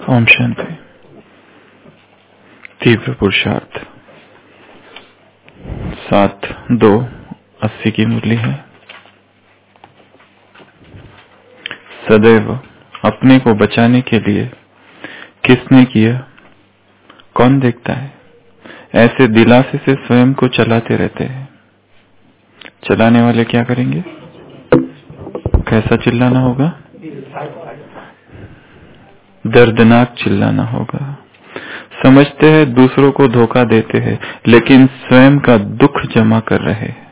ओम शांति। तीव्र पुरुषार्थ 7/2/80 की मुरली है। सदैव अपने को बचाने के लिए किसने किया, कौन देखता है, ऐसे दिलासे से स्वयं को चलाते रहते हैं। चलाने वाले क्या करेंगे? कैसा चिल्लाना होगा? दर्दनाक चिल्लाना होगा। समझते हैं दूसरों को धोखा देते हैं, लेकिन स्वयं का दुख जमा कर रहे हैं।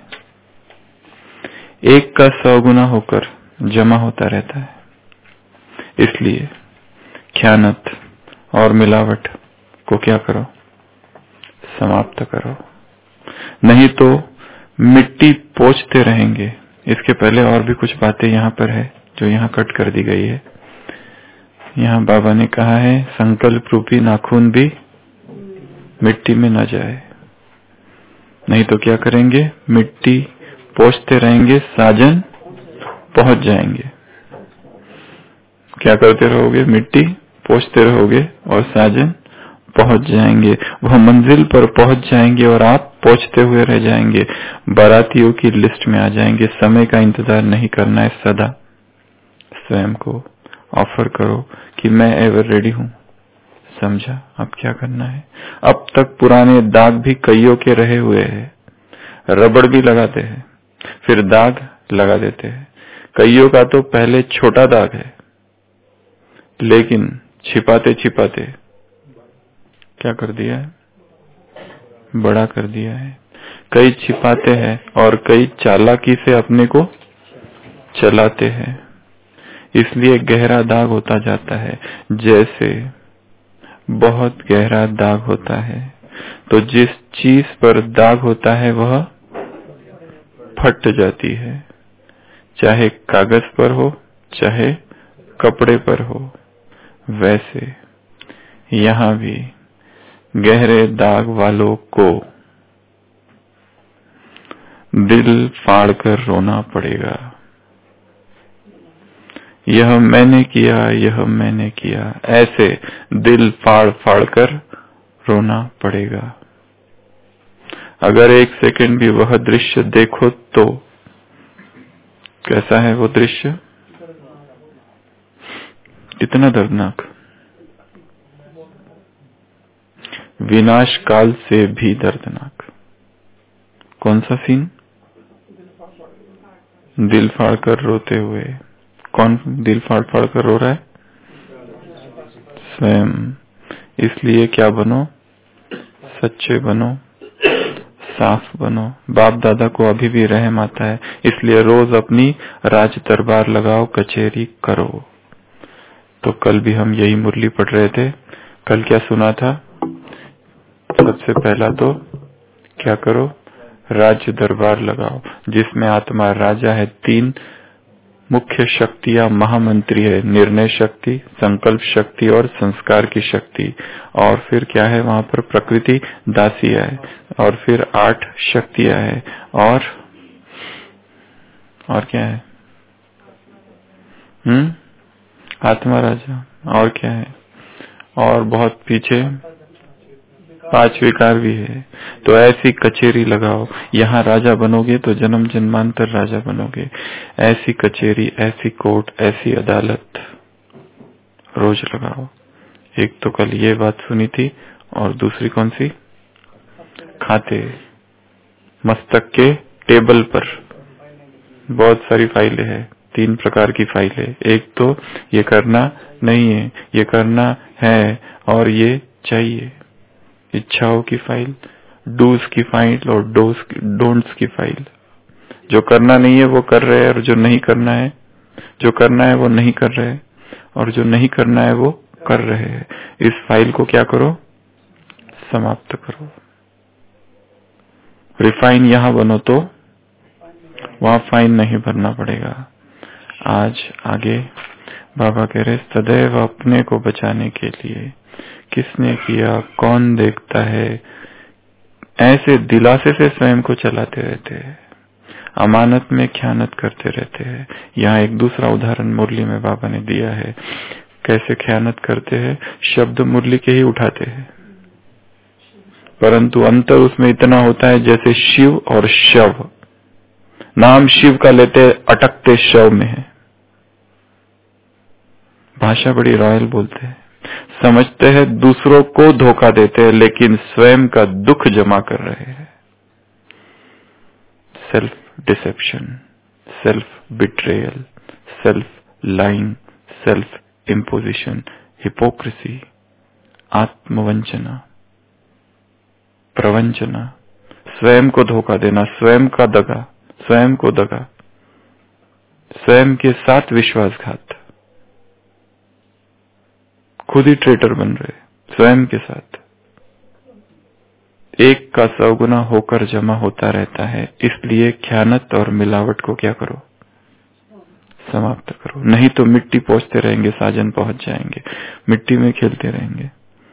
एक का 100 गुना होकर जमा होता रहता है। इसलिए ख्यानत और मिलावट को क्या करो? समाप्त करो, नहीं तो मिट्टी पोंछते रहेंगे। इसके पहले और भी कुछ बातें यहाँ पर है जो यहाँ कट कर दी गई है। यहाँ बाबा ने कहा है, संकल्प रूपी नाखून भी मिट्टी में न जाए, नहीं तो क्या करेंगे? मिट्टी पोंछते रहेंगे, साजन पहुंच जाएंगे। क्या करते रहोगे? मिट्टी पोंछते रहोगे और साजन पहुंच जाएंगे। वह मंजिल पर पहुंच जाएंगे और आप पोंछते हुए रह जाएंगे। बारातियों की लिस्ट में आ जाएंगे। समय का इंतजार नहीं करना है। सदा स्वयं को ऑफर करो कि मैं एवर रेडी हूं। समझा? अब क्या करना है? अब तक पुराने दाग भी कईयों के रहे हुए हैं। रबड़ भी लगाते हैं, फिर दाग लगा देते हैं। कईयों का तो पहले छोटा दाग है, लेकिन छिपाते छिपाते क्या कर दिया है? बड़ा कर दिया है। कई छिपाते हैं और कई चालाकी से अपने को चलाते हैं। इसलिए गहरा दाग होता जाता है। जैसे बहुत गहरा दाग होता है तो जिस चीज पर दाग होता है वह फट जाती है, चाहे कागज पर हो चाहे कपड़े पर हो। वैसे यहाँ भी गहरे दाग वालों को दिल फाड़कर रोना पड़ेगा। यह मैंने किया, यह मैंने किया, ऐसे दिल फाड़ फाड़ कर रोना पड़ेगा। अगर एक सेकंड भी वह दृश्य देखो तो कैसा है वो दृश्य? कितना दर्दनाक, विनाश काल से भी दर्दनाक। कौन सा सीन? दिल फाड़ कर रोते हुए। कौन दिल फाड़ फाड़ कर रो रहा है? स्वयं। इसलिए क्या बनो? सच्चे बनो, साफ बनो। बाप दादा को अभी भी रहम आता है, इसलिए रोज अपनी राज दरबार लगाओ, कचेरी करो। तो कल भी हम यही मुरली पढ़ रहे थे। कल क्या सुना था? सबसे पहला तो क्या करो? राज्य दरबार लगाओ, जिसमें आत्मा राजा है। 3 मुख्य शक्तियां महामंत्री है, निर्णय शक्ति, संकल्प शक्ति और संस्कार की शक्ति। और फिर क्या है वहां पर? प्रकृति दासिया है। और फिर 8 शक्तियां है। और क्या है? आत्मा राजा। और क्या है? और बहुत पीछे 5 विकार भी है। तो ऐसी कचेरी लगाओ। यहाँ राजा बनोगे तो जन्म जन्मांतर राजा बनोगे। ऐसी कचेरी, ऐसी कोर्ट, ऐसी अदालत रोज लगाओ। एक तो कल ये बात सुनी थी, और दूसरी कौन सी? खाते। मस्तक के टेबल पर बहुत सारी फाइलें हैं। 3 प्रकार की फाइलें। एक तो ये करना नहीं है, ये करना है और ये चाहिए। इच्छाओं की फाइल, डूज की फाइल और डोंट्स की फाइल। जो करना नहीं है वो कर रहे हैं, और जो नहीं करना है, जो करना है वो नहीं कर रहे हैं, और जो नहीं करना है वो कर रहे हैं। इस फाइल को क्या करो? समाप्त करो। रिफाइन यहाँ बनो तो वहां फाइन नहीं भरना पड़ेगा। आज आगे बाबा कह रहे, सदैव अपने को बचाने के लिए किसने किया, कौन देखता है, ऐसे दिलासे से स्वयं को चलाते रहते हैं। अमानत में ख्यानत करते रहते हैं। यहाँ एक दूसरा उदाहरण मुरली में बाबा ने दिया है। कैसे खयानत करते हैं? शब्द मुरली के ही उठाते हैं, परंतु अंतर उसमें इतना होता है जैसे शिव और शव। नाम शिव का लेते अटकते शव में है। भाषा बड़ी रॉयल बोलते हैं, समझते हैं दूसरों को धोखा देते हैं, लेकिन स्वयं का दुख जमा कर रहे हैं। Self deception, self betrayal, self lying, self imposition, hypocrisy, आत्मवंचना, प्रवंचना, स्वयं को धोखा देना, स्वयं का दगा, स्वयं को दगा, स्वयं के साथ विश्वासघात, खुद ही ट्रेटर बन रहे स्वयं के साथ। एक का 100 गुना होकर जमा होता रहता है। इसलिए ख्यानत और मिलावट को क्या करो? समाप्त करो, नहीं तो मिट्टी पोंछते रहेंगे, साजन पहुंच जाएंगे, मिट्टी में खेलते रहेंगे,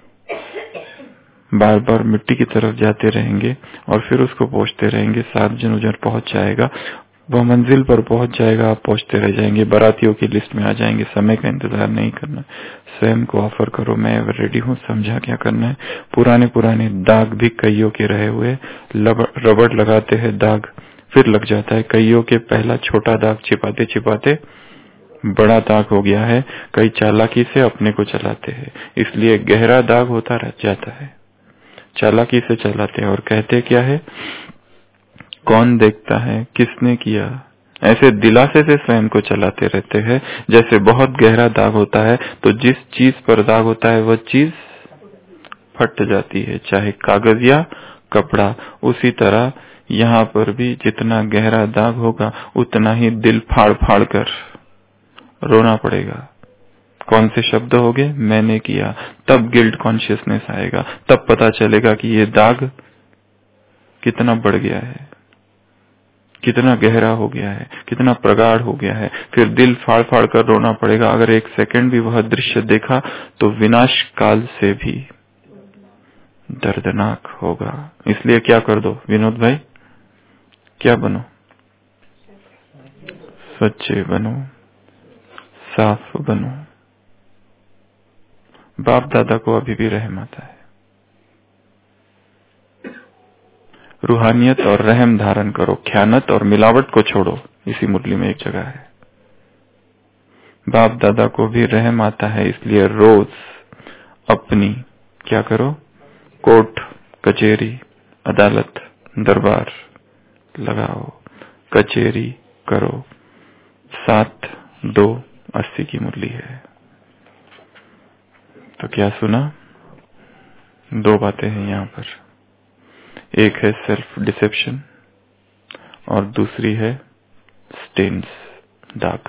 बार बार मिट्टी की तरफ जाते रहेंगे और फिर उसको पोंछते रहेंगे। साजन उजर पहुंच जाएगा, वह मंजिल पर पहुंच जाएगा, आप पहुंचते रह जाएंगे, बारातियों की लिस्ट में आ जाएंगे। समय का इंतजार नहीं करना, स्वयं को ऑफर करो, मैं रेडी हूं, समझा क्या करना है। पुराने पुराने दाग भी कईयों के रहे हुए, रबड़ लगाते हैं, दाग फिर लग जाता है। कईयों के पहला छोटा दाग छिपाते छिपाते बड़ा दाग हो गया है। कई चालाकी से अपने को चलाते हैं, इसलिए गहरा दाग होता रह जाता है। चालाकी से चलाते हैं और कहते क्या है, कौन देखता है, किसने किया, ऐसे दिलासे से स्वयं को चलाते रहते हैं। जैसे बहुत गहरा दाग होता है तो जिस चीज पर दाग होता है वह चीज फट जाती है, चाहे कागज या कपड़ा। उसी तरह यहाँ पर भी जितना गहरा दाग होगा उतना ही दिल फाड़ फाड़ कर रोना पड़ेगा। कौन से शब्द हो गए, मैंने किया, तब गिल्ट कॉन्शियसनेस आएगा, तब पता चलेगा कि ये दाग कितना बढ़ गया है, कितना गहरा हो गया है, कितना प्रगाढ़ हो गया है। फिर दिल फाड़ फाड़ कर रोना पड़ेगा। अगर एक सेकंड भी वह दृश्य देखा तो विनाश काल से भी दर्दनाक होगा। इसलिए क्या कर दो विनोद भाई, क्या बनो? सच्चे बनो, साफ बनो। बाप दादा को अभी भी रहम आता है। रूहानियत और रहम धारण करो, ख्यानत और मिलावट को छोड़ो। इसी मुरली में एक जगह है, बाप दादा को भी रहम आता है, इसलिए रोज अपनी क्या करो, कोर्ट कचेरी अदालत दरबार लगाओ, कचेरी करो। 7-2-80 की मुरली है। तो क्या सुना? 2 बातें हैं यहाँ पर, एक है सेल्फ डिसेप्शन और दूसरी है स्टेन्स, दाग।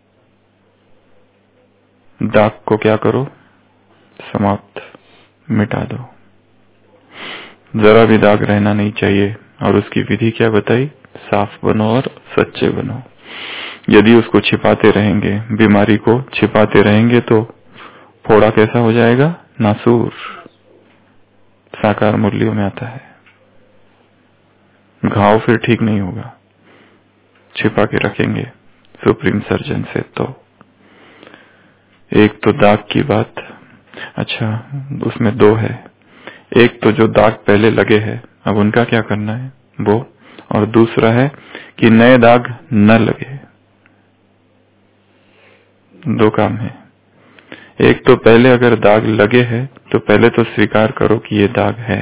दाग को क्या करो, समाप्त, मिटा दो। जरा भी दाग रहना नहीं चाहिए। और उसकी विधि क्या बताई, साफ बनो और सच्चे बनो। यदि उसको छिपाते रहेंगे, बीमारी को छिपाते रहेंगे, तो फोड़ा कैसा हो जाएगा, नासूर। साकार मुरलियों में आता है, घाव फिर ठीक नहीं होगा, छिपा के रखेंगे सुप्रीम सर्जन से। तो एक तो दाग की बात, अच्छा उसमें 2 है। एक तो जो दाग पहले लगे हैं अब उनका क्या करना है वो, और दूसरा है कि नए दाग न लगे। 2 काम है। एक तो पहले अगर दाग लगे हैं तो पहले तो स्वीकार करो कि ये दाग है,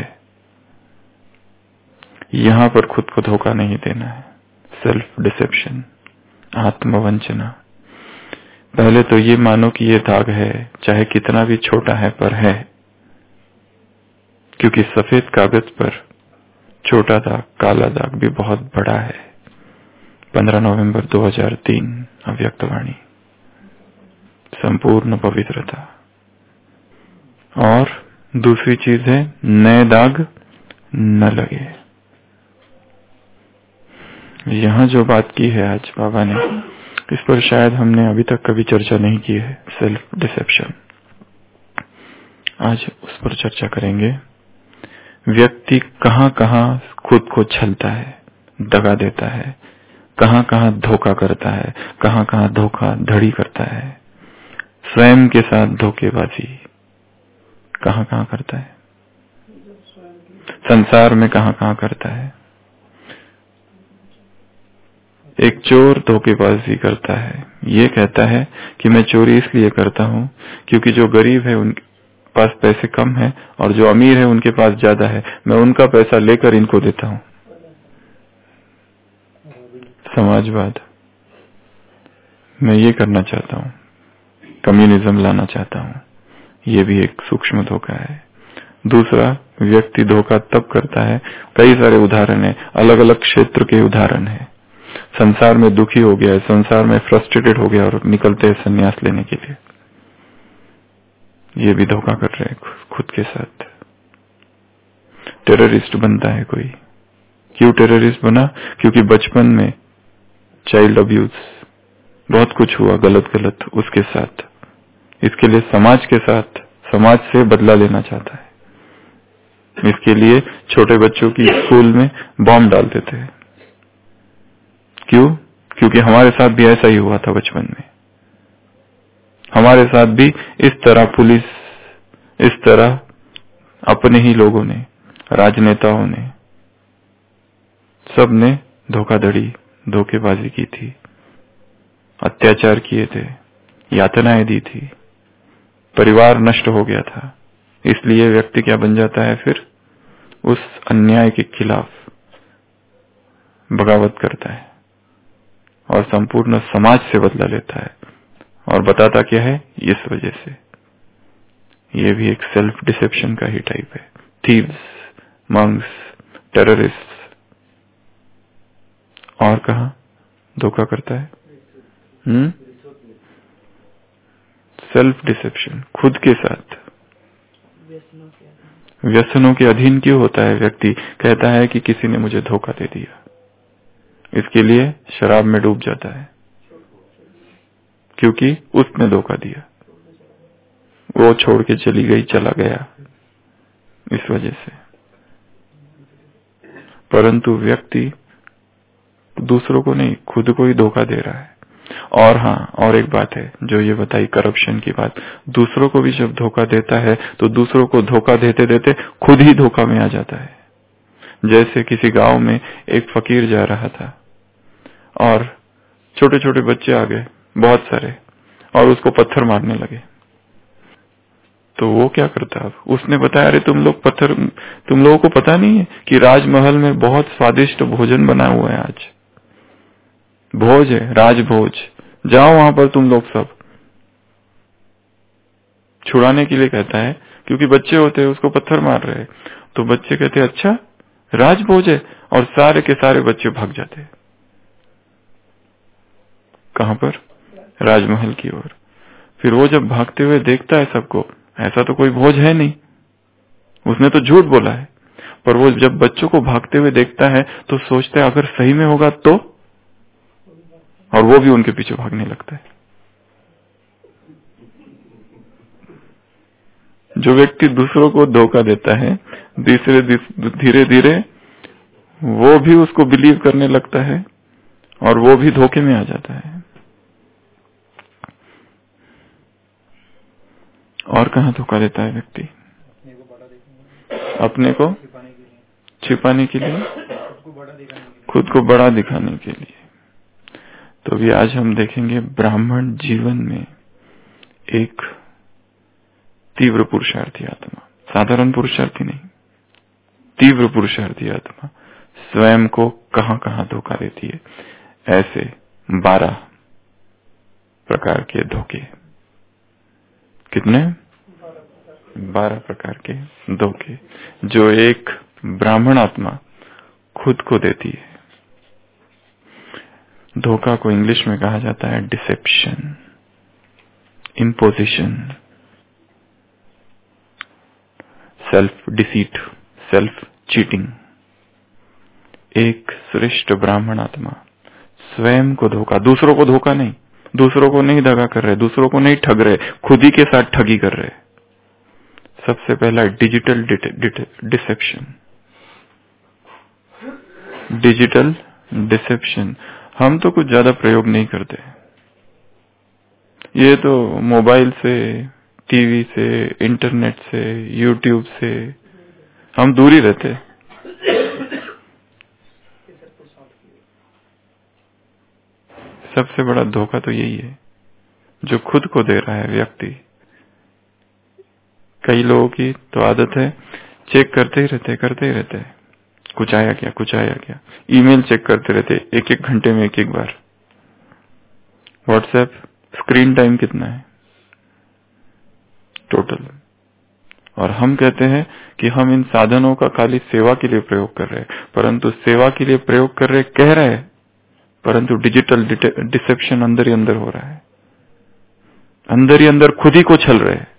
यहां पर खुद को धोखा नहीं देना है। सेल्फ डिसेप्शन, आत्मवंचना। पहले तो ये मानो कि ये दाग है, चाहे कितना भी छोटा है पर है, क्योंकि सफेद कागज पर छोटा दाग, काला दाग भी बहुत बड़ा है। 15 नवंबर 2003 अव्यक्तवाणी, संपूर्ण पवित्रता। और दूसरी चीज है नए दाग न लगे। यहाँ जो बात की है आज बाबा ने, इस पर शायद हमने अभी तक कभी चर्चा नहीं की है, सेल्फ डिसेप्शन। आज उस पर चर्चा करेंगे। व्यक्ति कहाँ कहाँ खुद को छलता है, दगा देता है, कहाँ कहाँ धोखा करता है, कहाँ कहाँ धोखा धड़ी करता है। स्वयं के साथ धोखेबाजी कहाँ कहाँ करता है, संसार में कहाँ कहाँ करता है। एक चोर धोखेबाजी करता है, ये कहता है कि मैं चोरी इसलिए करता हूँ क्योंकि जो गरीब है उनके पास पैसे कम है और जो अमीर है उनके पास ज्यादा है, मैं उनका पैसा लेकर इनको देता हूँ। समाजवाद, मैं ये करना चाहता हूँ, कम्युनिज्म लाना चाहता हूँ, ये भी एक सूक्ष्म धोखा है। दूसरा, व्यक्ति धोखा तब करता है, कई सारे उदाहरण है, अलग अलग क्षेत्र के उदाहरण है। संसार में दुखी हो गया है, संसार में फ्रस्ट्रेटेड हो गया और निकलते हैं संन्यास लेने के लिए, ये भी धोखा कर रहे हैं खुद के साथ। टेररिस्ट बनता है कोई, क्यों टेररिस्ट बना? क्योंकि बचपन में चाइल्ड अब्यूज बहुत कुछ हुआ गलत गलत उसके साथ, इसके लिए समाज के साथ, समाज से बदला लेना चाहता है। इसके लिए छोटे बच्चों की स्कूल में बॉम्ब डाल देते हैं। क्यों? क्योंकि हमारे साथ भी ऐसा ही हुआ था बचपन में, हमारे साथ भी इस तरह पुलिस, इस तरह अपने ही लोगों ने, राजनेताओं ने, सब ने धोखाधड़ी, धोखेबाजी की थी, अत्याचार किए थे, यातनाएं दी थी, परिवार नष्ट हो गया था। इसलिए व्यक्ति क्या बन जाता है फिर? उस अन्याय के खिलाफ बगावत करता है और संपूर्ण समाज से बदला लेता है और बताता क्या है? इस वजह से। ये भी एक सेल्फ डिसेप्शन का ही टाइप है। थीव्स, मंक्स, टेररिस्ट और कहा धोखा करता है? सेल्फ डिसेप्शन, खुद के साथ। व्यसनों के अधीन क्यों होता है व्यक्ति? कहता है कि किसी ने मुझे धोखा दे दिया, इसके लिए शराब में डूब जाता है क्योंकि उसने धोखा दिया, वो छोड़ के चली गई, चला गया, इस वजह से। परंतु व्यक्ति दूसरों को नहीं, खुद को ही धोखा दे रहा है। और हाँ, और एक बात है जो ये बताई करप्शन की बात, दूसरों को भी जब धोखा देता है तो दूसरों को धोखा देते देते खुद ही धोखा में आ जाता है। जैसे किसी गांव में एक फकीर जा रहा था और छोटे छोटे बच्चे आ गए बहुत सारे और उसको पत्थर मारने लगे। तो वो क्या करता? अब उसने बताया, अरे तुम लोगों को पता नहीं है कि राजमहल में बहुत स्वादिष्ट भोजन बना हुआ है, आज भोज है, राजभोज, जाओ वहां पर तुम लोग सब। छुड़ाने के लिए कहता है क्योंकि बच्चे होते हैं, उसको पत्थर मार रहे हैं। तो बच्चे कहते हैं अच्छा राजभोज है, और सारे के सारे बच्चे भाग जाते हैं। कहां पर? राजमहल की ओर। फिर वो जब भागते हुए देखता है सबको, ऐसा तो कोई भोज है नहीं, उसने तो झूठ बोला है। पर वो जब बच्चों को भागते हुए देखता है तो सोचता है अगर सही में होगा तो, और वो भी उनके पीछे भागने लगता है। जो व्यक्ति दूसरों को धोखा देता है, धीरे धीरे वो भी उसको बिलीव करने लगता है और वो भी धोखे में आ जाता है। और कहाँ धोखा देता है व्यक्ति? अपने को छिपाने के लिए, खुद को बड़ा दिखाने के लिए। तो भी आज हम देखेंगे ब्राह्मण जीवन में एक तीव्र पुरुषार्थी आत्मा, साधारण पुरुषार्थी नहीं, तीव्र पुरुषार्थी आत्मा स्वयं को कहां कहां धोखा देती है। ऐसे 12 प्रकार के धोखे। कितने? 12 प्रकार के धोखे जो एक ब्राह्मण आत्मा खुद को देती है। धोखा को इंग्लिश में कहा जाता है deception, imposition, self deceit, self cheating. एक श्रेष्ठ ब्राह्मण आत्मा स्वयं को धोखा, दूसरों को धोखा नहीं, दूसरों को नहीं दगा कर रहे, दूसरों को नहीं ठग रहे, खुद ही के साथ ठगी कर रहे। सबसे पहला डिजिटल डिसेप्शन। डिजिटल डिसेप्शन हम तो कुछ ज्यादा प्रयोग नहीं करते, ये तो मोबाइल से, टीवी से, इंटरनेट से, यूट्यूब से हम दूर ही रहते। सबसे बड़ा धोखा तो यही है जो खुद को दे रहा है व्यक्ति। कई लोगों की तो आदत है चेक करते ही रहते, कुछ आया क्या, ईमेल चेक करते रहते, एक घंटे में एक बार। व्हाट्सएप स्क्रीन टाइम कितना है टोटल? और हम कहते हैं कि हम इन साधनों का खाली सेवा के लिए प्रयोग कर रहे हैं, परंतु सेवा के लिए प्रयोग कर रहे कह रहे हैं, परंतु डिजिटल डिसेप्शन अंदर ही अंदर हो रहा है, अंदर ही अंदर खुद ही को छल रहे हैं।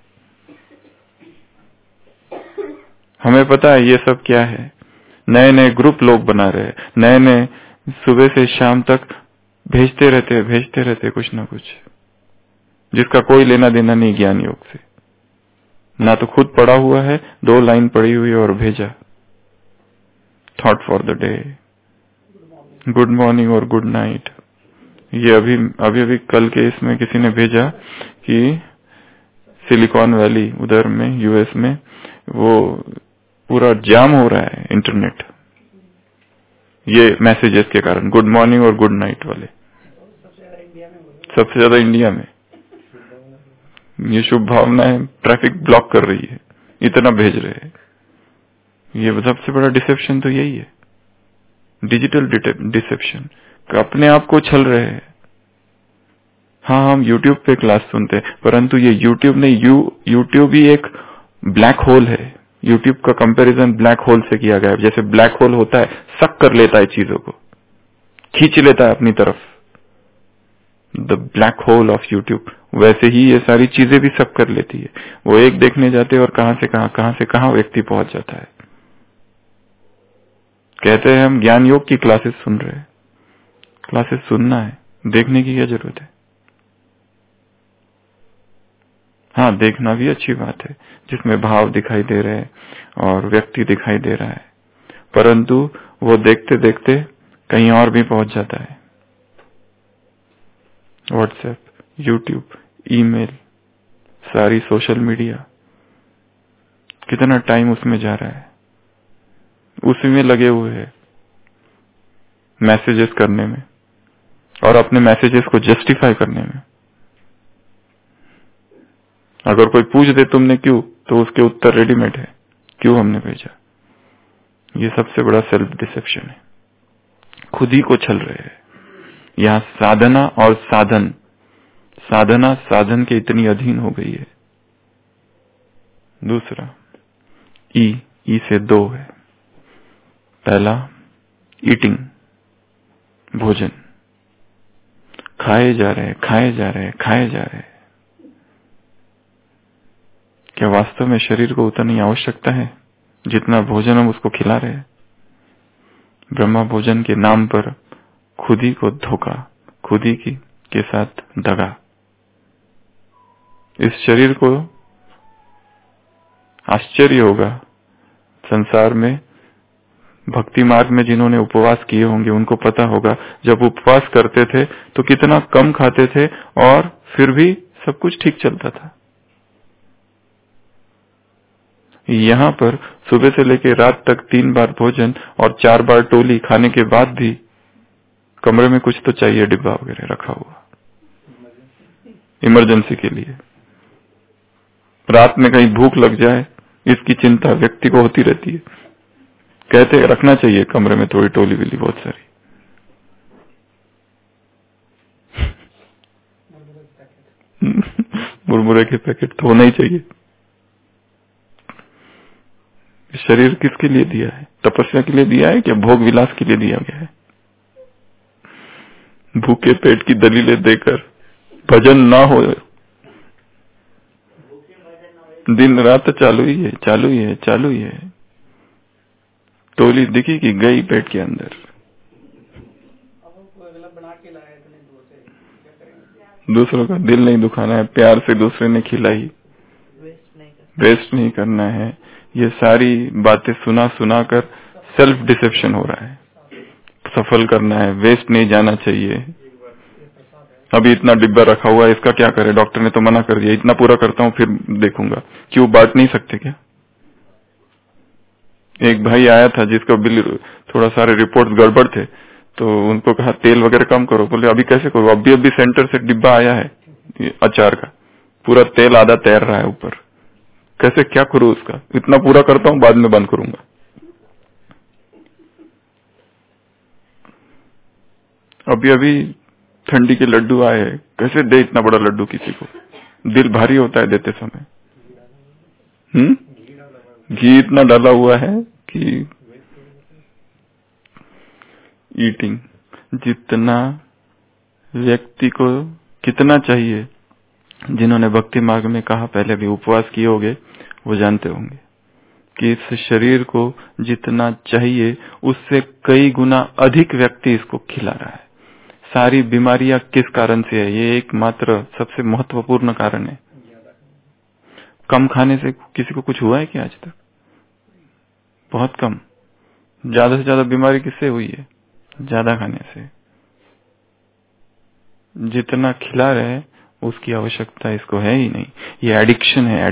हमें पता है ये सब क्या है, नए नए ग्रुप लोग बना रहे हैं, नए नए सुबह से शाम तक भेजते रहते कुछ ना कुछ, जिसका कोई लेना देना नहीं ज्ञान योग से। ना तो खुद पढ़ा हुआ है, 2 लाइन पढ़ी हुई और भेजा, thought for the day, good morning और गुड नाइट। ये अभी कल के इसमें किसी ने भेजा कि सिलिकॉन वैली उधर में यूएस में वो पूरा जाम हो रहा है इंटरनेट, ये मैसेजेस के कारण, गुड मॉर्निंग और गुड नाइट वाले। सबसे ज्यादा इंडिया में ये शुभ भावनाएं ट्रैफिक ब्लॉक कर रही है, इतना भेज रहे हैं। ये सबसे बड़ा डिसेप्शन तो यही है, डिजिटल डिसेप्शन। अपने आप को छल रहे हैं। हाँ, हम YouTube पे क्लास सुनते हैं, परंतु ये YouTube नहीं, YouTube ही एक ब्लैक होल है। YouTube का कंपैरिजन ब्लैक होल से किया गया है। जैसे ब्लैक होल होता है, सक कर लेता है चीजों को, खींच लेता है अपनी तरफ, the black hole of YouTube, वैसे ही ये सारी चीजें भी सक कर लेती है। वो एक देखने जाते हैं और कहां से कहां व्यक्ति पहुंच जाता है। कहते हैं हम ज्ञान योग की क्लासेस सुन रहे हैं, क्लासेस सुनना है, देखने की क्या जरूरत है? हाँ, देखना भी अच्छी बात है, जिसमें भाव दिखाई दे रहे हैं और व्यक्ति दिखाई दे रहा है, परंतु वो देखते देखते कहीं और भी पहुंच जाता है। व्हाट्सएप, यूट्यूब, ईमेल, सारी सोशल मीडिया, कितना टाइम उसमें जा रहा है, उसी में लगे हुए हैं मैसेजेस करने में और अपने मैसेजेस को जस्टिफाई करने में। अगर कोई पूछ दे तुमने क्यों, तो उसके उत्तर रेडीमेड है, क्यों हमने भेजा। ये सबसे बड़ा सेल्फ डिसेप्शन है, खुद ही को छल रहे हैं। यहाँ साधना और साधना साधन के इतनी अधीन हो गई है। दूसरा ई से 2 है। पहला ईटिंग, भोजन, खाए जा रहे। क्या वास्तव में शरीर को उतनी आवश्यकता है जितना भोजन हम उसको खिला रहे हैं? ब्रह्मा भोजन के नाम पर खुद ही को धोखा, खुद ही के साथ दगा। इस शरीर को आश्चर्य होगा, संसार में भक्ति मार्ग में जिन्होंने उपवास किए होंगे उनको पता होगा, जब उपवास करते थे तो कितना कम खाते थे और फिर भी सब कुछ ठीक चलता था। यहाँ पर सुबह से लेकर रात तक 3 बार भोजन और 4 बार टोली खाने के बाद भी कमरे में कुछ तो चाहिए, डिब्बा वगैरह रखा हुआ इमरजेंसी के लिए। रात में कहीं भूख लग जाए इसकी चिंता व्यक्ति को होती रहती है। कहते हैं रखना चाहिए कमरे में थोड़ी टोली विली बहुत सारी। मुरमुरे के पैकेट तो होना ही चाहिए। शरीर किसके लिए दिया है? तपस्या के लिए दिया है क्या भोग विलास के लिए दिया गया है? भूखे पेट की दलीलें देकर भजन ना हो, दिन रात चालू ही है। टोली दिखी कि गई पेट के अंदर। दूसरों का दिल नहीं दुखाना है, प्यार से दूसरे ने खिलाई, वेस्ट नहीं करना है। ये सारी बातें सुना कर सेल्फ डिसेप्शन हो रहा है। सफल करना है, वेस्ट नहीं जाना चाहिए। अभी इतना डिब्बा रखा हुआ है, इसका क्या करे, डॉक्टर ने तो मना कर दिया, इतना पूरा करता हूँ फिर देखूंगा। क्यों बांट नहीं सकते क्या? एक भाई आया था जिसका बिल थोड़ा सारे रिपोर्ट्स गड़बड़ थे, तो उनको कहा तेल वगैरह कम करो। बोले अभी कैसे करो, अभी सेंटर से डिब्बा आया है अचार का, पूरा तेल आधा तैर रहा है ऊपर, कैसे क्या करूं उसका, इतना पूरा करता हूं बाद में बंद करूंगा। अभी ठंडी के लड्डू आए, कैसे दे इतना बड़ा लड्डू किसी को, दिल भारी होता है देते समय। घी इतना डाला हुआ है कि ईटिंग जितना व्यक्ति को कितना चाहिए, जिन्होंने भक्ति मार्ग में कहा पहले भी उपवास किए होंगे वो जानते होंगे कि इस शरीर को जितना चाहिए उससे कई गुना अधिक व्यक्ति इसको खिला रहा है। सारी बीमारियां किस कारण से है, ये एकमात्र सबसे महत्वपूर्ण कारण है। कम खाने से किसी को कुछ हुआ है क्या आज तक? बहुत कम। ज्यादा से ज्यादा बीमारी किससे हुई है? ज्यादा खाने से। जितना खिला रहे उसकी आवश्यकता इसको है ही नहीं। ये एडिक्शन है,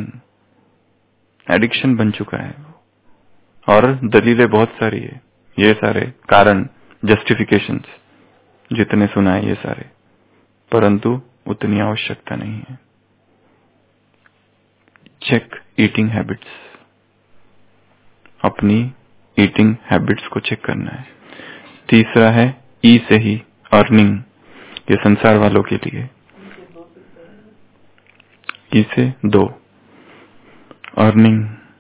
एडिक्शन बन चुका है। और दलीलें बहुत सारी है, ये सारे कारण, जस्टिफिकेशंस जितने सुना है ये सारे, परंतु उतनी आवश्यकता नहीं है। चेक ईटिंग हैबिट्स, अपनी ईटिंग हैबिट्स को चेक करना है। तीसरा है ई से ही अर्निंग, ये संसार वालों के लिए। ई से 2 अर्निंग,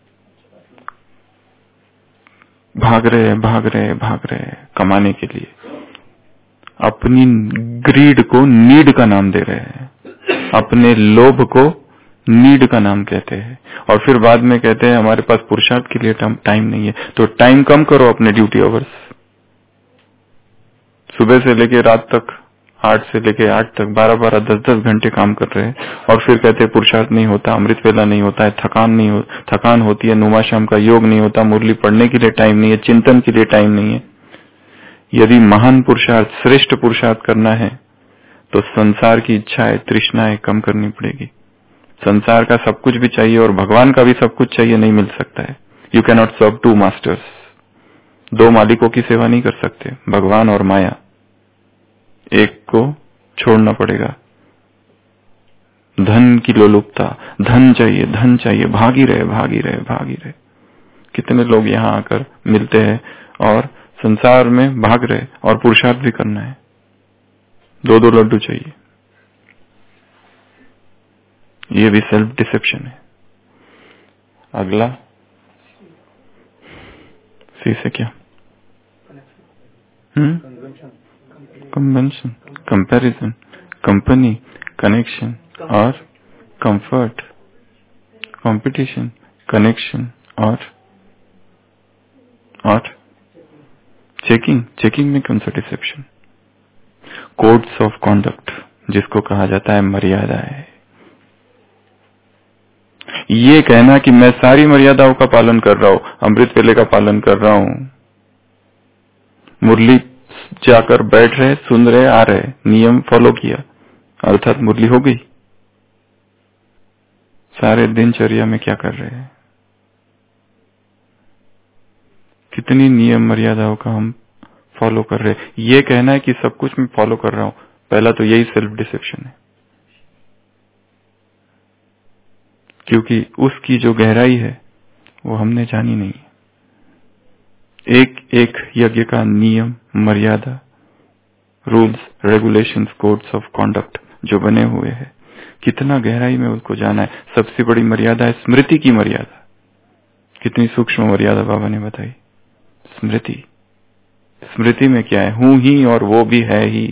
भाग रहे कमाने के लिए, अपनी ग्रीड को नीड का नाम दे रहे हैं, अपने लोभ को नीड का नाम कहते हैं, और फिर बाद में कहते हैं हमारे पास पुरुषार्थ के लिए टाइम नहीं है। तो टाइम कम करो अपने ड्यूटी आवर्स, सुबह से लेके रात तक 8 से लेके 8 तक 12-12, 10-10 घंटे काम कर रहे हैं, और फिर कहते हैं पुरुषार्थ नहीं होता, अमृत वेला नहीं होता है, थकान होती है, नुमा शाम का योग नहीं होता, मुरली पढ़ने के लिए टाइम नहीं है, चिंतन के लिए टाइम नहीं है। यदि महान पुरुषार्थ, श्रेष्ठ पुरुषार्थ करना है तो संसार की इच्छाएं, तृष्णाएं कम करनी पड़ेगी। संसार का सब कुछ भी चाहिए और भगवान का भी सब कुछ चाहिए, नहीं मिल सकता है। You can not serve 2 masters, 2 मालिकों की सेवा नहीं कर सकते, भगवान और माया, एक को छोड़ना पड़ेगा। धन की लोलुपता, धन चाहिए, भागी रहे। कितने लोग यहाँ आकर मिलते हैं और संसार में भाग रहे, और पुरुषार्थ भी करना है, 2-2 लड्डू चाहिए। ये भी सेल्फ डिसेप्शन है। अगला सी से क्या? कन्वेंशन, कंपैरिजन, कंपनी, कनेक्शन और कंफर्ट, कंपटीशन, कनेक्शन और चेकिंग में कौन सा डिसेप्शन? कोड्स ऑफ कॉन्डक्ट, जिसको कहा जाता है मर्यादा है। ये कहना कि मैं सारी मर्यादाओं का पालन कर रहा हूं, अमृत वेले का पालन कर रहा हूं, मुरली जाकर बैठ रहे, सुन रहे, आ रहे, नियम फॉलो किया, अर्थात मुरली हो गई। सारे दिनचर्या में क्या कर रहे हैं? कितनी नियम मर्यादाओं का हम फॉलो कर रहे हैं? ये कहना है कि सब कुछ मैं फॉलो कर रहा हूं, पहला तो यही सेल्फ डिसेप्शन है, क्योंकि उसकी जो गहराई है वो हमने जानी नहीं है। एक एक यज्ञ का नियम, मर्यादा, rules, regulations, codes of conduct जो बने हुए हैं, कितना गहराई में उसको जाना है। सबसे बड़ी मर्यादा है स्मृति की मर्यादा। कितनी सूक्ष्म मर्यादा बाबा ने बताई। स्मृति में क्या है? हूं ही और वो भी है ही।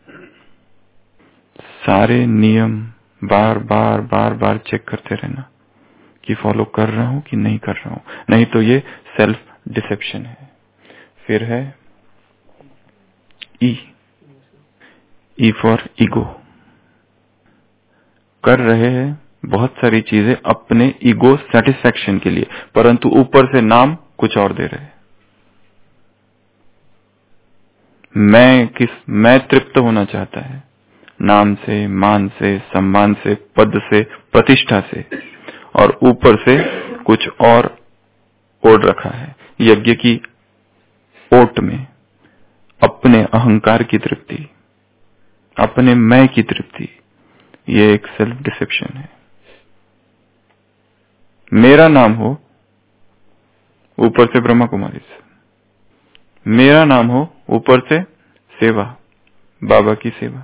सारे नियम बार बार चेक करते रहना कि फॉलो कर रहा हूं कि नहीं कर रहा हूं, नहीं तो ये सेल्फ डिसेप्शन है। फिर है ई फॉर ईगो। कर रहे हैं बहुत सारी चीजें अपने ईगो सेटिस्फैक्शन के लिए, परंतु ऊपर से नाम कुछ और दे रहे हैं। मैं तृप्त होना चाहता है, नाम से, मान से, सम्मान से, पद से, प्रतिष्ठा से, और ऊपर से कुछ और ओढ़ रखा है। यज्ञ की ओट में अपने अहंकार की तृप्ति, अपने मैं की तृप्ति, ये एक सेल्फ डिसेप्शन है। मेरा नाम हो, ऊपर से ब्रह्मा कुमारी से, मेरा नाम हो, ऊपर से सेवा, बाबा की सेवा,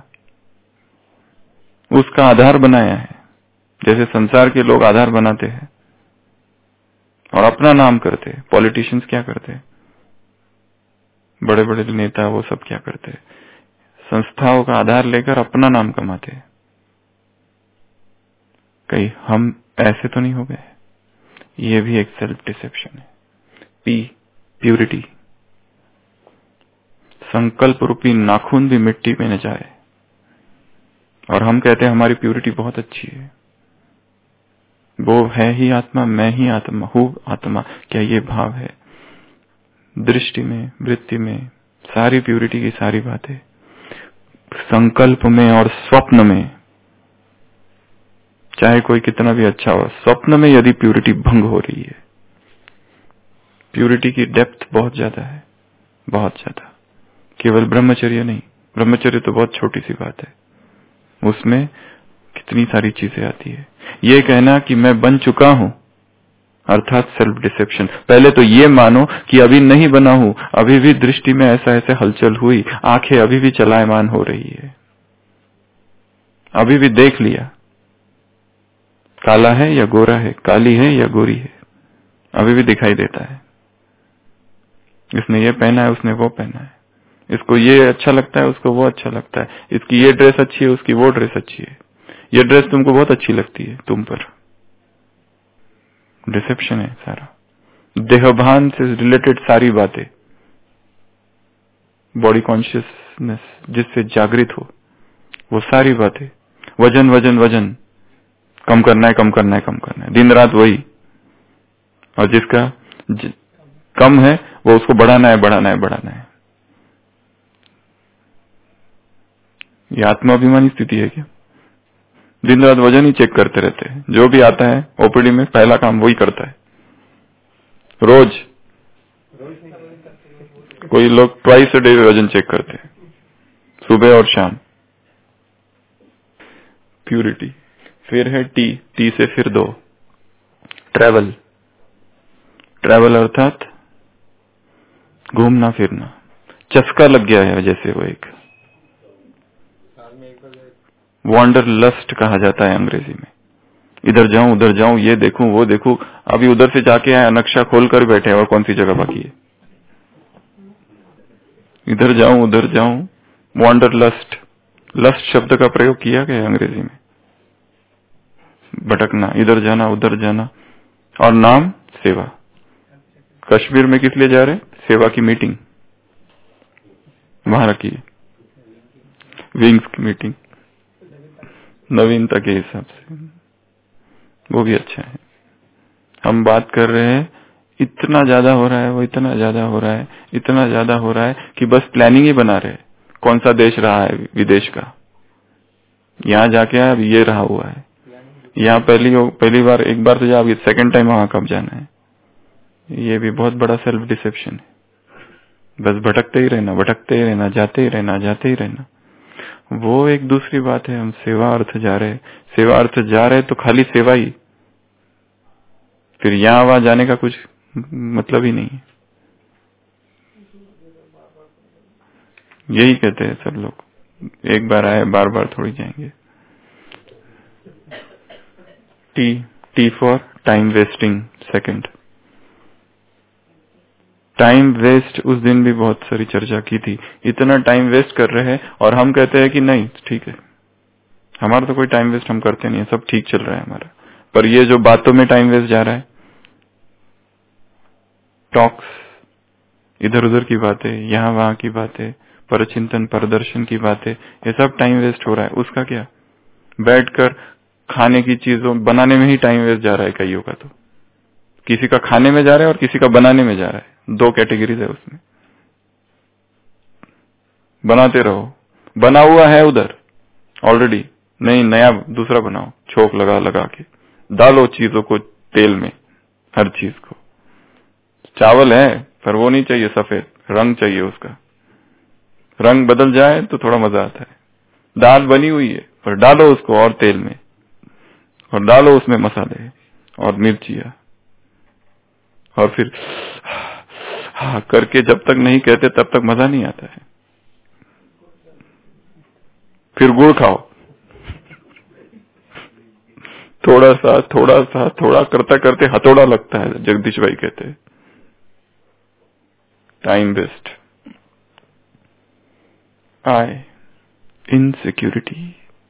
उसका आधार बनाया है। जैसे संसार के लोग आधार बनाते हैं और अपना नाम करते हैं। पॉलिटिशियंस क्या करते हैं, बड़े बड़े नेता, वो सब क्या करते हैं, संस्थाओं का आधार लेकर अपना नाम कमाते हैं। कहीं हम ऐसे तो नहीं हो गए? ये भी एक सेल्फ डिसेप्शन है। प्यूरिटी, संकल्प रूपी नाखून भी मिट्टी में न जाए, और हम कहते हैं हमारी प्यूरिटी बहुत अच्छी है, वो है ही आत्मा, मैं ही आत्मा हूँ आत्मा। क्या ये भाव है? दृष्टि में, वृत्ति में, सारी प्यूरिटी की सारी बातें, संकल्प में और स्वप्न में, चाहे कोई कितना भी अच्छा हो, स्वप्न में यदि प्यूरिटी भंग हो रही है, प्यूरिटी की डेप्थ बहुत ज्यादा है, बहुत ज्यादा। केवल ब्रह्मचर्य नहीं, ब्रह्मचर्य तो बहुत छोटी सी बात है, उसमें कितनी सारी चीजें आती है। ये कहना कि मैं बन चुका हूं, अर्थात सेल्फ डिसेप्शन। पहले तो ये मानो कि अभी नहीं बना हूं, अभी भी दृष्टि में ऐसा ऐसे हलचल हुई, आंखें अभी भी चलायमान हो रही है, अभी भी देख लिया काला है या गोरा है, काली है या गोरी है, अभी भी दिखाई देता है। इसने ये पहना है, उसने वो पहना है, इसको ये अच्छा लगता है, उसको वो अच्छा लगता है, इसकी ये ड्रेस अच्छी है, उसकी वो ड्रेस अच्छी है, ये ड्रेस तुमको बहुत अच्छी लगती है, तुम पर। डिसेप्शन है सारा। देहभान से रिलेटेड सारी बातें, बॉडी कॉन्शियसनेस जिससे जागृत हो, वो सारी बातें, वजन वजन वजन, कम करना है, कम करना है, कम करना है, दिन रात वही। और जिसका कम है वो उसको बढ़ाना है, बढ़ाना है, बढ़ाना है। ये आत्माभिमानी स्थिति है क्या? दिन रात वजन ही चेक करते रहते हैं। जो भी आता है ओपीडी में पहला काम वही करता है, रोज। कोई लोग ट्वाइस अ डे वजन चेक करते हैं, सुबह और शाम। प्यूरिटी। फिर है टी से फिर 2, ट्रैवल। ट्रैवल अर्थात घूमना फिरना, चस्का लग गया है जैसे वो एक वॉन्डर लस्ट कहा जाता है अंग्रेजी में। इधर जाऊं, उधर जाऊं, ये देखूं, वो देखूं, अभी उधर से जाके आया, नक्शा खोल कर बैठे और कौन सी जगह बाकी है। इधर जाऊं, उधर जाऊं, वॉन्डर लस्ट। लस्ट शब्द का प्रयोग किया गया है अंग्रेजी में, भटकना, इधर जाना, उधर जाना। और नाम सेवा। कश्मीर में किस लिए जा रहे? सेवा की मीटिंग वहां रखी, विंग्स की मीटिंग, नवीनता के हिसाब से, वो भी अच्छा है। हम बात कर रहे हैं, इतना ज्यादा हो रहा है, वो इतना ज्यादा हो रहा है, इतना ज्यादा हो रहा है कि बस प्लानिंग ही बना रहे। कौन सा देश रहा है विदेश का, यहाँ जाके अब ये रहा हुआ है, यहाँ पहली बार, एक बार तो जा, सेकंड टाइम वहां कब जाना है। ये भी बहुत बड़ा सेल्फ डिसेप्शन है। बस भटकते ही रहना, भटकते ही रहना, जाते ही रहना, जाते ही रहना। वो एक दूसरी बात है। हम सेवा अर्थ जा रहे, सेवा अर्थ जा रहे तो खाली सेवा ही, फिर यहाँ वहां जाने का कुछ मतलब ही नहीं है। यही कहते हैं सब लोग, एक बार आए बार बार थोड़ी जाएंगे। T for time wasting. Second, time waste. उस दिन भी बहुत सारी चर्चा की थी, इतना टाइम वेस्ट कर रहे हैं और हम कहते हैं कि नहीं ठीक है, हमारा तो कोई टाइम वेस्ट हम करते नहीं है, सब ठीक चल रहा है हमारा। पर ये जो बातों में टाइम वेस्ट जा रहा है, टॉक्स, इधर उधर की बातें, यहाँ वहां की बातें, परचिंतन परदर्शन की बातें, ये सब टाइम वेस्ट हो रहा है। उसका क्या, बैठकर खाने की चीजों बनाने में ही टाइम वेस्ट जा रहा है कईयों का। तो किसी का खाने में जा रहा है और किसी का बनाने में जा रहा है, 2 कैटेगरीज है उसमें। बनाते रहो, बना हुआ है उधर, ऑलरेडी, नहीं नया दूसरा बनाओ, छोक लगा लगा के डालो चीजों को तेल में, हर चीज को। चावल है पर वो नहीं चाहिए सफेद, रंग चाहिए उसका, रंग बदल जाए तो थोड़ा मजा आता है। दाल बनी हुई है पर डालो उसको और तेल में, और डालो उसमें मसाले और मिर्चियां, और फिर हाँ करके जब तक नहीं कहते तब तक मजा नहीं आता है। फिर गुड़ खाओ, थोड़ा सा थोड़ा सा थोड़ा करते करते हथौड़ा लगता है, जगदीश भाई कहते हैं। Time waste. आए इनसिक्योरिटी,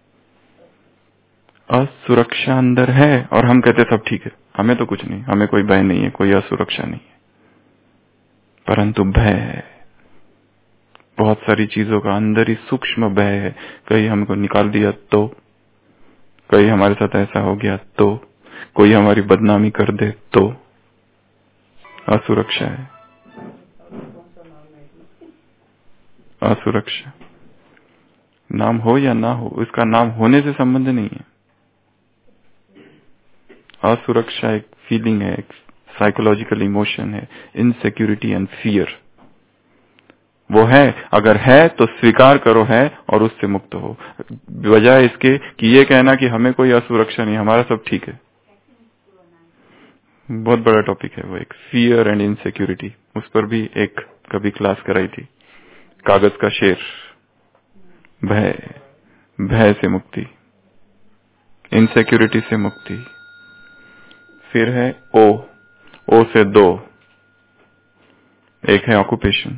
असुरक्षा अंदर है, और हम कहते सब ठीक है, हमें तो कुछ नहीं, हमें कोई भय नहीं है, कोई असुरक्षा नहीं है, परंतु भय है। बहुत सारी चीजों का अंदर ही सूक्ष्म भय है। कहीं हमको निकाल दिया तो, कहीं हमारे साथ ऐसा हो गया तो, कोई हमारी बदनामी कर दे तो, असुरक्षा है। असुरक्षा नाम हो या ना हो, इसका नाम होने से संबंध नहीं है। असुरक्षा एक फीलिंग है, एक साइकोलॉजिकल इमोशन है, इनसिक्योरिटी एंड फियर। वो है, अगर है तो स्वीकार करो है और उससे मुक्त हो, बजाय इसके कि ये कहना कि हमें कोई असुरक्षा नहीं, हमारा सब ठीक है। बहुत बड़ा टॉपिक है वो, एक फियर एंड इनसिक्योरिटी। उस पर भी एक कभी क्लास कराई थी, कागज का शेर। भय, भय से मुक्ति, इनसिक्योरिटी से मुक्ति। फिर है ओ से दो, एक है ऑक्यूपेशन,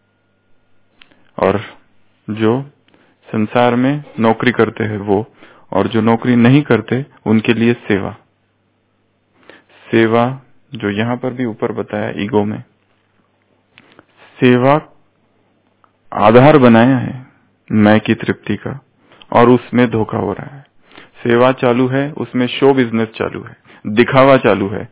और जो संसार में नौकरी करते हैं वो, और जो नौकरी नहीं करते उनके लिए सेवा। सेवा जो यहां पर भी ऊपर बताया ईगो में, सेवा आधार बनाया है मैं की तृप्ति का, और उसमें धोखा हो रहा है। सेवा चालू है, उसमें शो बिजनेस चालू है, दिखावा चालू है,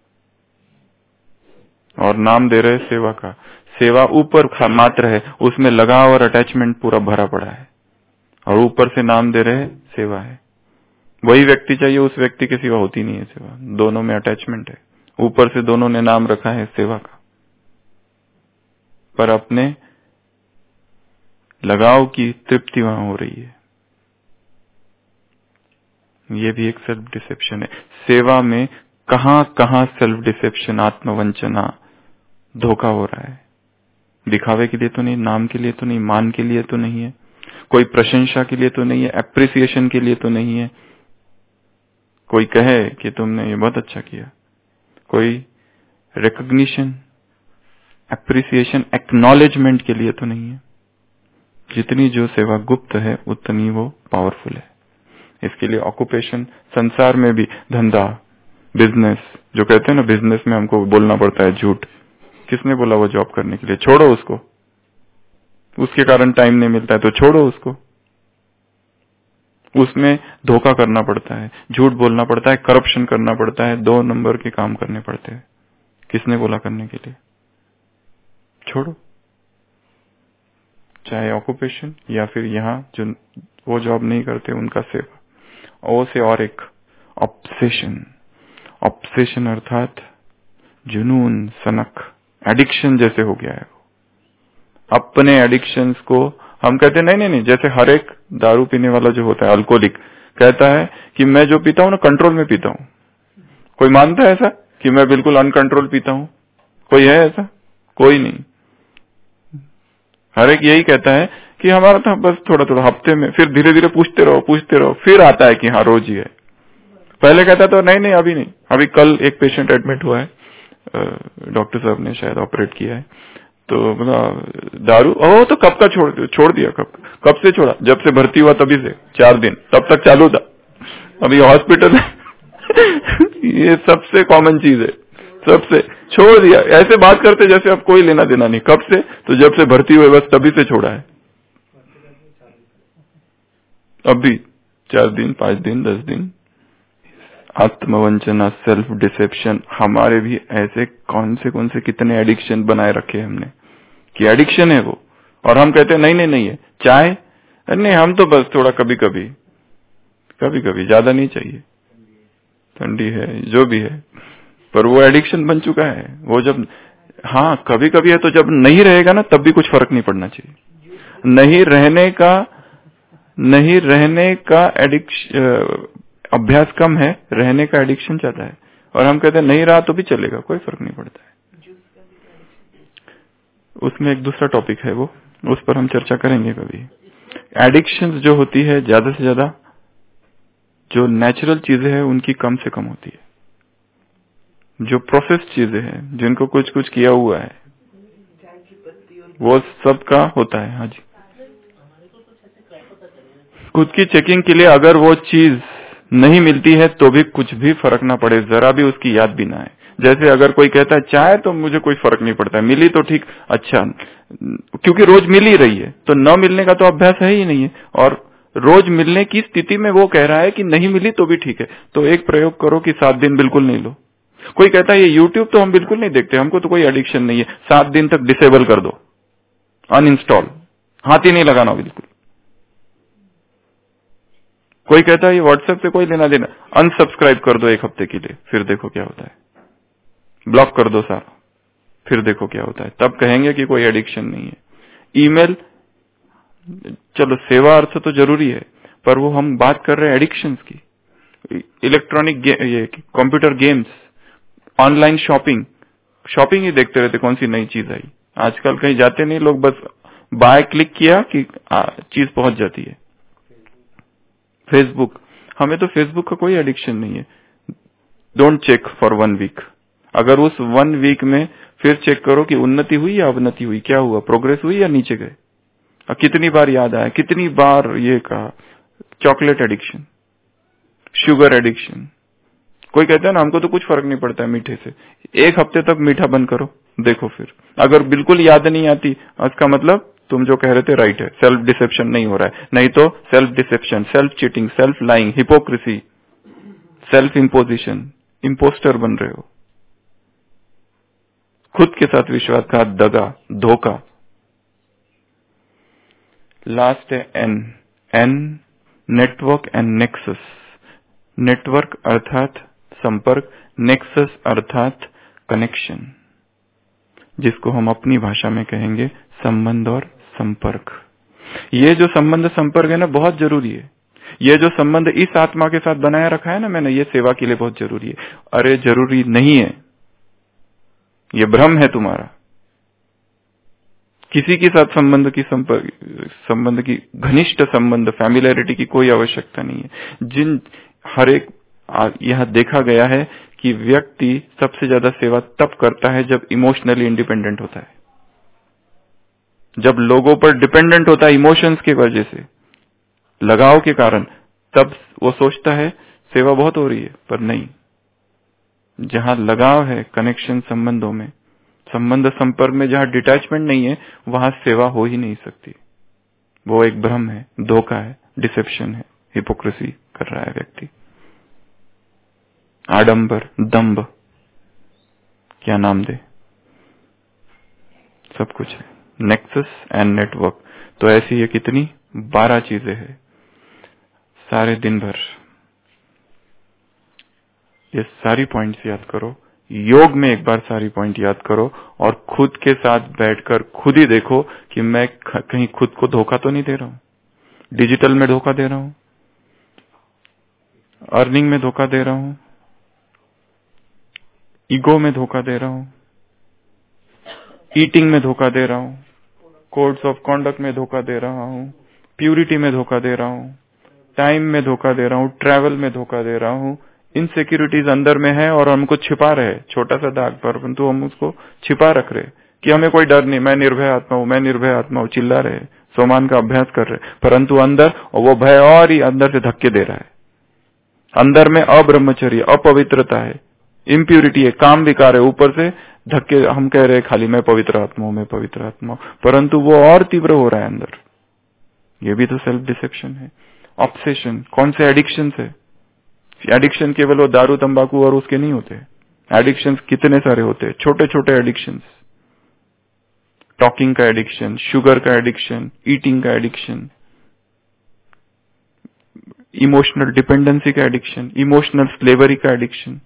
और नाम दे रहे सेवा का। सेवा ऊपर मात्र है, उसमें लगाव और अटैचमेंट पूरा भरा पड़ा है, और ऊपर से नाम दे रहे सेवा है। वही व्यक्ति चाहिए, उस व्यक्ति के सिवा होती नहीं है सेवा। दोनों में अटैचमेंट है, ऊपर से दोनों ने नाम रखा है सेवा का, पर अपने लगाव की तृप्ति वहां हो रही है। ये भी एक सेल्फ डिसेप्शन है। सेवा में कहां कहां सेल्फ डिसेप्शन, आत्मवंचना, धोखा हो रहा है। दिखावे के लिए तो नहीं, नाम के लिए तो नहीं, मान के लिए तो नहीं है, कोई प्रशंसा के लिए तो नहीं है, एप्रिसिएशन के लिए तो नहीं है, कोई कहे कि तुमने ये बहुत अच्छा किया, कोई रिकॉग्निशन, एप्रिसिएशन, एक्नॉलेजमेंट के लिए तो नहीं है। जितनी जो सेवा गुप्त है उतनी वो पावरफुल है। इसके लिए ऑक्यूपेशन, संसार में भी धंधा, बिजनेस, जो कहते हैं ना बिजनेस में हमको बोलना पड़ता है झूठ, किसने बोला वो जॉब करने के लिए? छोड़ो उसको, उसके कारण टाइम नहीं मिलता है तो छोड़ो उसको। उसमें धोखा करना पड़ता है, झूठ बोलना पड़ता है, करप्शन करना पड़ता है, 2 नंबर के काम करने पड़ते हैं। किसने बोला करने के लिए? छोड़ो, चाहे ऑक्यूपेशन या फिर यहाँ जो वो जॉब नहीं करते उनका सेवा। ओ से और एक ऑब्सेशन, ऑब्सेशन अर्थात जुनून, सनक, एडिक्शन जैसे हो गया है। अपने एडिक्शंस को हम कहते हैं नहीं, जैसे हर एक दारू पीने वाला जो होता है अल्कोहलिक कहता है कि मैं जो पीता हूं ना कंट्रोल में पीता हूं। कोई मानता है ऐसा कि मैं बिल्कुल अनकंट्रोल पीता हूं? कोई है ऐसा? कोई नहीं। हर एक यही कहता है कि हमारा था बस थोड़ा थोड़ा हफ्ते में, फिर धीरे धीरे पूछते रहो, फिर आता है कि हाँ रोज ही है। पहले कहता था नहीं अभी नहीं। अभी कल एक पेशेंट एडमिट हुआ है, डॉक्टर साहब ने शायद ऑपरेट किया है, तो बोला दारू, तो कब का छोड़ दिया? कब से छोड़ा? जब से भर्ती हुआ तभी से 4 दिन, तब तक चालू था, अभी हॉस्पिटल ये सबसे कॉमन चीज है, सबसे छोड़ दिया। ऐसे बात करते जैसे अब कोई लेना देना नहीं। कब से? तो जब से भर्ती हुए बस तभी से छोड़ा है। अभी 4 दिन, 5 दिन, 10 दिन। आत्मवंचना, सेल्फ डिसेप्शन, हमारे भी ऐसे कौन से कितने एडिक्शन बनाए रखे हमने कि एडिक्शन है वो, और हम कहते हैं नहीं है। चाय नहीं, हम तो बस थोड़ा कभी कभी, ज्यादा नहीं चाहिए। ठंडी है, जो भी है, पर वो एडिक्शन बन चुका है। वो जब, हाँ कभी कभी है, तो जब नहीं रहेगा ना तब भी कुछ फर्क नहीं पड़ना चाहिए। नहीं रहने का अभ्यास कम है, रहने का एडिक्शन ज्यादा है। और हम कहते हैं नहीं रहा तो भी चलेगा, कोई फर्क नहीं पड़ता है। उसमें एक दूसरा टॉपिक है, वो उस पर हम चर्चा करेंगे कभी। एडिक्शन जो होती है, ज्यादा से ज्यादा जो नेचुरल चीजें हैं उनकी कम से कम होती है। जो प्रोसेस चीजें हैं, जिनको कुछ कुछ किया हुआ है, वो सबका होता है। हाँ जी, खुद की चेकिंग के लिए अगर वो चीज नहीं मिलती है तो भी कुछ भी फर्क ना पड़े, जरा भी उसकी याद भी ना आए। जैसे अगर कोई कहता है चाय तो मुझे कोई फर्क नहीं पड़ता, मिली तो ठीक, अच्छा, क्योंकि रोज मिल ही रही है, तो न मिलने का तो अभ्यास है ही नहीं है। और रोज मिलने की स्थिति में वो कह रहा है कि नहीं मिली तो भी ठीक है, तो एक प्रयोग करो कि 7 दिन बिल्कुल नहीं लो। कोई कहता है ये YouTube तो हम बिल्कुल नहीं देखते, हमको तो कोई एडिक्शन नहीं है, 7 दिन तक डिसेबल कर दो, अनइंस्टॉल, हाथ ही नहीं लगाना बिल्कुल। कोई कहता है ये व्हाट्सएप से कोई लेना देना, अनसब्सक्राइब कर दो 1 हफ्ते के लिए, फिर देखो क्या होता है। ब्लॉक कर दो सारा, फिर देखो क्या होता है। तब कहेंगे कि कोई एडिक्शन नहीं है। ईमेल, चलो सेवा अर्थ तो जरूरी है, पर वो हम बात कर रहे हैं एडिक्शंस की। इलेक्ट्रॉनिक ये कंप्यूटर गेम्स, ऑनलाइन शॉपिंग ही देखते रहते, कौन सी नई चीज आई। आजकल कहीं जाते नहीं लोग, बस बाय क्लिक किया कि चीज पहुंच जाती है। फेसबुक, हमें तो फेसबुक का कोई एडिक्शन नहीं है। Don't check for 1 week. अगर उस 1 वीक में फिर चेक करो कि उन्नति हुई या अवनति हुई, क्या हुआ, प्रोग्रेस हुई या नीचे गए। कितनी बार याद आया, कितनी बार ये कहा। चॉकलेट एडिक्शन, शुगर एडिक्शन, कोई कहता है ना हमको तो कुछ फर्क नहीं पड़ता है मीठे से, 1 हफ्ते तक मीठा बंद करो, देखो फिर अगर बिल्कुल याद नहीं आती, इसका मतलब तुम जो कह रहे थे राइट है, सेल्फ डिसेप्शन नहीं हो रहा है। नहीं तो self deception, self cheating, self lying, hypocrisy, self imposition, imposter बन रहे हो। खुद के साथ विश्वासघात, दगा, धोखा। लास्ट है N, network and nexus. Network अर्थात संपर्क, नेक्सस अर्थात कनेक्शन, जिसको हम अपनी भाषा में कहेंगे संबंध और संपर्क। ये जो संबंध संपर्क है ना, बहुत जरूरी है। ये जो संबंध इस आत्मा के साथ बनाया रखा है ना मैंने, ये सेवा के लिए बहुत जरूरी है। अरे जरूरी नहीं है, ये भ्रम है तुम्हारा। किसी के साथ संबंध की घनिष्ठ संबंध, फैमिलियरिटी की कोई आवश्यकता नहीं है। हर एक यह देखा गया है कि व्यक्ति सबसे ज्यादा सेवा तब करता है जब इमोशनली इंडिपेंडेंट होता है, जब लोगों पर डिपेंडेंट होता है इमोशंस की वजह से, लगाव के कारण, तब वो सोचता है सेवा बहुत हो रही है, पर नहीं। जहां लगाव है, कनेक्शन, संबंधों में, संबंध संपर्क में जहां डिटैचमेंट नहीं है, वहां सेवा हो ही नहीं सकती। वो एक भ्रम है, धोखा है, डिसेप्शन है, हिपोक्रेसी कर रहा है व्यक्ति। आडंबर, दंभ, क्या नाम दे, सब कुछ है। नेक्सस एंड नेटवर्क, तो ऐसी ये कितनी 12 चीजें हैं। सारे दिन भर ये सारी पॉइंट्स याद करो, योग में एक बार सारी पॉइंट याद करो, और खुद के साथ बैठकर खुद ही देखो कि मैं कहीं खुद को धोखा तो नहीं दे रहा हूं, डिजिटल में धोखा दे रहा हूं, अर्निंग में धोखा दे रहा हूं, ईगो में धोखा दे रहा हूं, ईटिंग में धोखा दे रहा हूं, कोड्स ऑफ कॉन्डक्ट में धोखा दे रहा हूं, प्यूरिटी में धोखा दे रहा हूं, टाइम में धोखा दे रहा हूं, ट्रैवल में धोखा दे रहा हूं। इनसिक्योरिटीज अंदर में है और हमको छिपा रहे, छोटा सा दाग पर, परंतु हम उसको छिपा रख रहे कि हमें कोई डर नहीं, मैं निर्भय आत्मा हूं, मैं निर्भय आत्मा हूं, चिल्ला रहे, सोमान का अभ्यास कर रहे, परंतु अंदर वो भय और ही अंदर से धक्के दे रहा है। अंदर में अब्रह्मचर्य, अपवित्रता है, इम्प्यूरिटी है, काम विकार है, ऊपर से धक्के। हम कह रहे खाली मैं पवित्र आत्मा हूं, मैं पवित्र आत्मा हूं, परंतु वो और तीव्र हो रहा है अंदर। ये भी तो सेल्फ डिसेप्शन है। ऑब्सेशन, कौन से एडिक्शन है? एडिक्शन केवल वो दारू तंबाकू और उसके नहीं होते, एडिक्शन कितने सारे होते हैं, छोटे छोटे एडिक्शन। टॉकिंग का एडिक्शन, शुगर का एडिक्शन, ईटिंग का एडिक्शन, इमोशनल डिपेंडेंसी का एडिक्शन, इमोशनल स्लेवरी का एडिक्शन,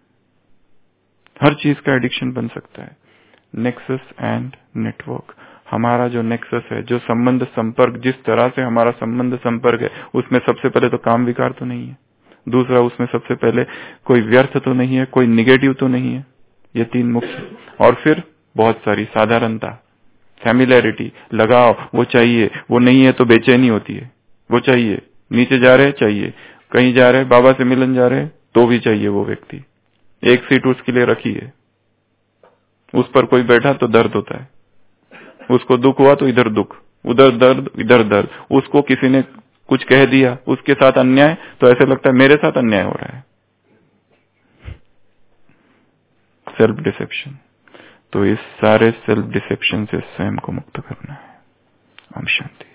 हर चीज का एडिक्शन बन सकता है। नेक्सस एंड नेटवर्क, हमारा जो नेक्सस है, जो संबंध संपर्क, जिस तरह से हमारा संबंध संपर्क है, उसमें सबसे पहले तो काम विकार तो नहीं है, दूसरा उसमें सबसे पहले कोई व्यर्थ तो नहीं है, कोई निगेटिव तो नहीं है, ये 3 मुख्य, और फिर बहुत सारी साधारणता, फैमिलियरिटी, लगाव, वो चाहिए, वो नहीं है तो बेचैनी होती है, वो चाहिए, नीचे जा रहे चाहिए, कहीं जा रहे बाबा से मिलन जा रहे तो भी चाहिए वो व्यक्ति, एक सीट उसके लिए रखी है, उस पर कोई बैठा तो दर्द होता है, उसको दुख हुआ तो इधर दुख, उधर दर्द, इधर दर्द, उसको किसी ने कुछ कह दिया, उसके साथ अन्याय, तो ऐसे लगता है मेरे साथ अन्याय हो रहा है। सेल्फ डिसेप्शन, तो इस सारे सेल्फ डिसेप्शन से स्वयं को मुक्त करना है। ओम शांति।